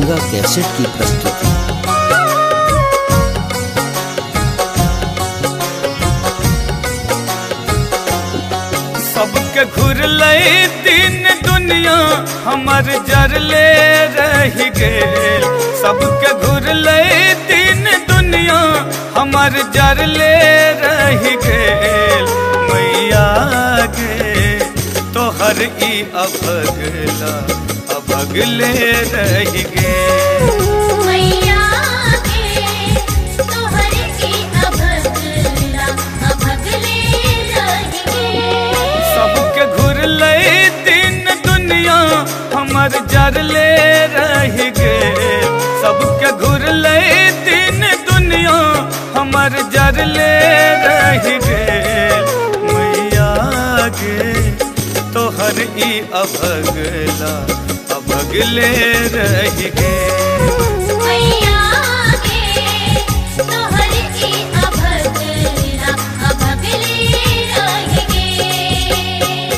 Ganga cassette की प्रस्तुति। सबके घुरले दिन दुनिया हमर जरले रह गेल। सबके घुरले दिन दुनिया हमर जरले रह गेल। मैया गे तोहर ई अभगला अभगले रह गेल। मैया गे तोहर ई अभगला अभगले रह गेल। सबके घुरले दिन दुनिया हमर जरले रह गेल। सबके घुरले दिन दुनिया हमर जरले रह गेल। मैया गे तोहर ई अभगला अभगले रह गेल। मैया गे तोहर ई अभगला अभगले रह गेल।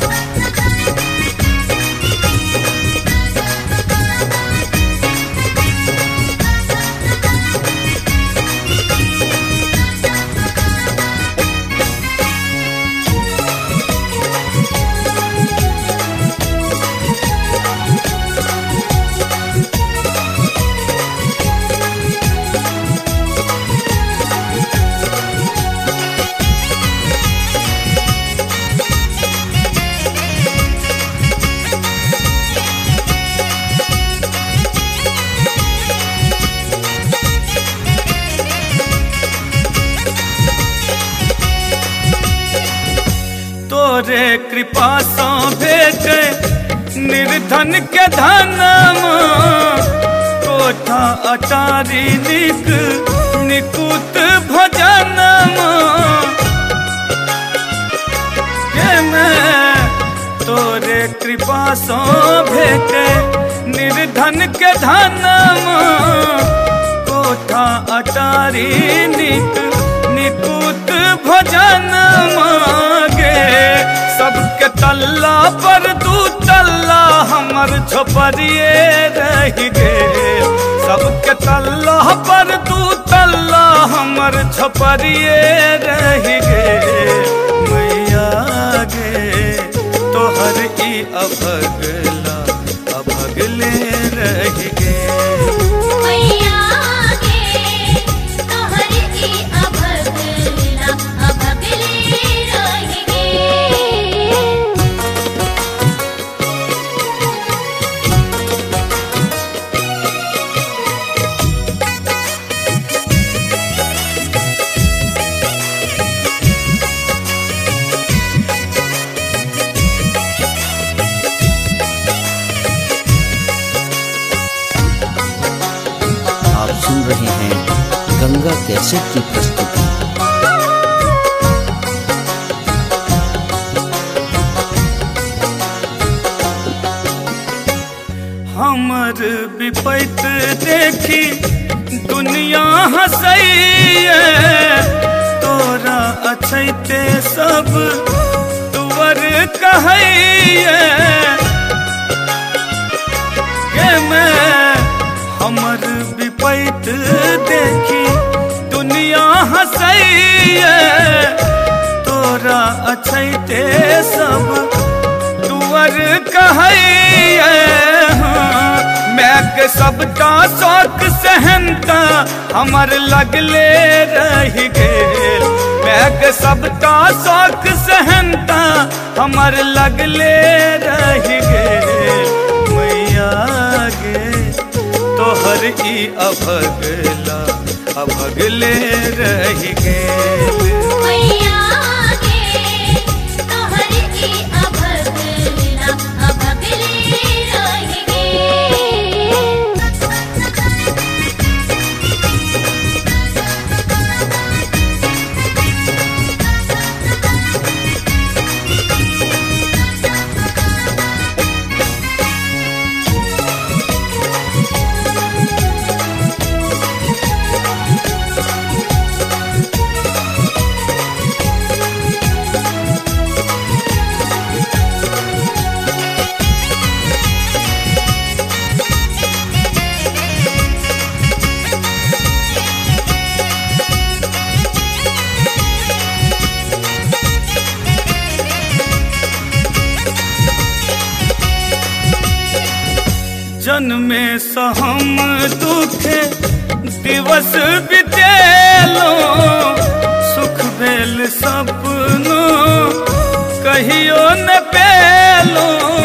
तोरे कृपा सँ भेटे निर्धन के धनमा। कोठा अटारी निक निकुत भजनमा। हे मैं तोरे कृपा सँ भेटे निर्धन के धनमा। कोठा अटारी निक निकुत भजनमा। सबके तल्ला पर दू तल्ला हमर झोपड़िए रह गेल। सबके तल्ला पर दू तल्ला हमर झोपड़िए रह गेल। मैया गे तोहर ई अभगला अभगले रह गेल। मैया गे तोहर ई अभगला अभगले रह गेल। आप सुन रहे हैं गंगा कैसेट की प्रस्तुति। हमर विपैत देखी दुनिया हंसैये। तोरा अछैते सब तुवर कहैये। गे मैं हमर विपैत देखी दुनिया हंसैये। तोरा अछैते सब तुवर कहैये। मैक सबटा शौक सहनता हमर लगले रह गेल। मैक सबटा शौक सहनता हमर लगले रह गेल। मैया गे तोहर ई अभगला अभगले रह गेल। मैया गे तोहर ई अभगला अभगले रह गेल। जन्मे सहम दुखे दिवस बितेलो सुख भेल सपनो कहियो न पेलो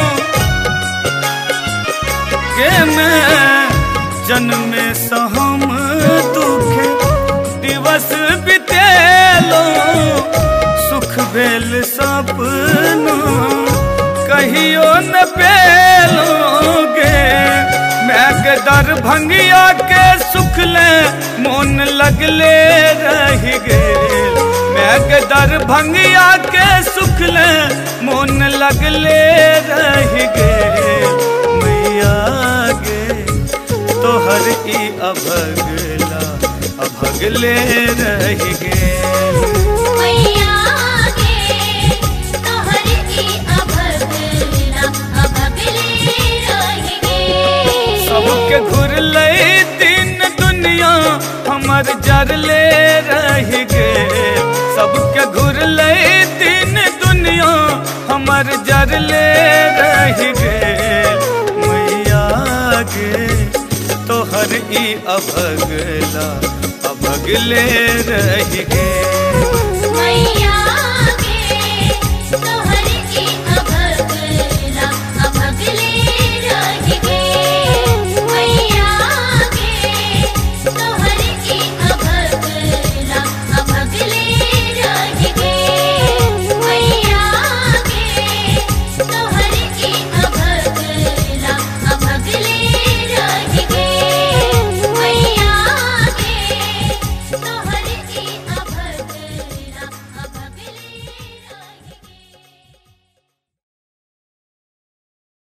के मैं जन्मे सहम दुखे दिवस बितेलो सुख भेल सपनो कहियो न पेलोगे मैं के दर भंगिया के सुख ले मोन लगले रह गे मैं के दर भंगिया के सुख ले मोन लगले रह गे मैया गे तोहर ई अभगला अभगले रह गे मैया गे तोहर ई अभगला अभगले रह गे सबके घुर ले दिन दुनिया हमर जरले रह गे सबके घुर ले दिन दुनिया हमर जरले रह गे मैया गे तोहर ई अभगला अभगले रह गे